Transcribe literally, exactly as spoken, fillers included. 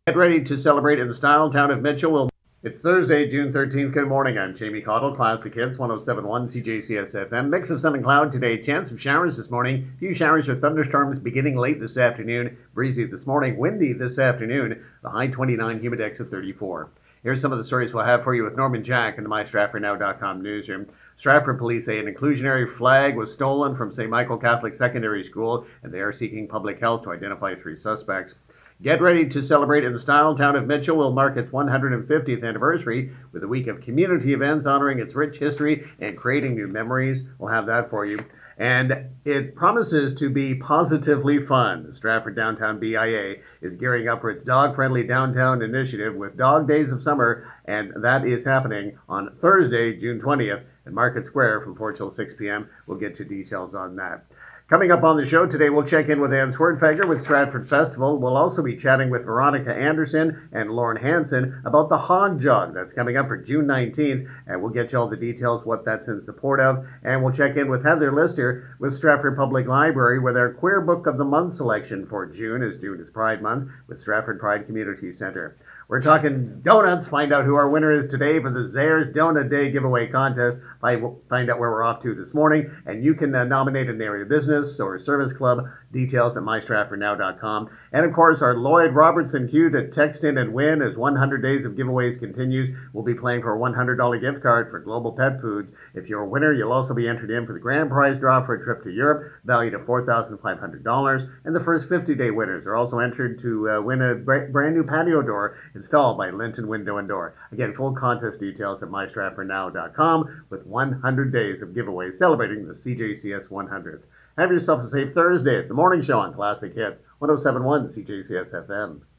Get ready to celebrate in the style town of Mitchell. Will It's Thursday, June thirteenth. Good morning. I'm Jamie Cottle, Classic Hits, one oh seven point one C J C S F M. Mix of sun and cloud today. Chance of showers this morning. Few showers or thunderstorms beginning late this afternoon. Breezy this morning. Windy this afternoon. The high twenty-nine, humidex at thirty-four. Here's some of the stories we'll have for you with Norman Jack in the my stratford now dot com newsroom. Stratford police say an inclusionary flag was stolen from Saint Michael Catholic Secondary School, and they are seeking public health to identify three suspects. Get ready to celebrate in the style. Town of Mitchell will mark its one hundred fiftieth anniversary with a week of community events honoring its rich history and creating new memories. We'll have that for you. And it promises to be positively fun. The Stratford Downtown B I A is gearing up for its dog-friendly downtown initiative with Dog Days of Summer, and that is happening on Thursday, June twentieth at Market Square from four till six p.m. We'll get you details on that. Coming up on the show today, we'll check in with Ann Swerdfager with Stratford Festival. We'll also be chatting with Veronica Anderson and Lauren Hansen about the Hog Jog that's coming up for June nineteenth, and we'll get you all the details, what that's in support of. And we'll check in with Heather Lister with Stratford Public Library with our Queer Book of the Month selection for June, as June is Pride Month, with Stratford Pride Community Center. We're talking donuts. Find out who our winner is today for the Zayres Donut Day giveaway contest. Find out where we're off to this morning. And you can uh, nominate an area business or service club. Details at my stratford now dot com. And of course, our Lloyd Robertson cue to text in and win as one hundred days of giveaways continues. We'll be playing for a one hundred dollars gift card for Global Pet Foods. If you're a winner, you'll also be entered in for the grand prize draw for a trip to Europe, valued at four thousand five hundred dollars. And the first fifty-day winners are also entered to uh, win a brand new patio door installed by Linton Window and Door. Again, full contest details at my stratford now dot com with one hundred days of giveaways celebrating the C J C S one hundredth. Have yourself a safe Thursday. It's the morning show on Classic Hits, one oh seven point one C J C S F M.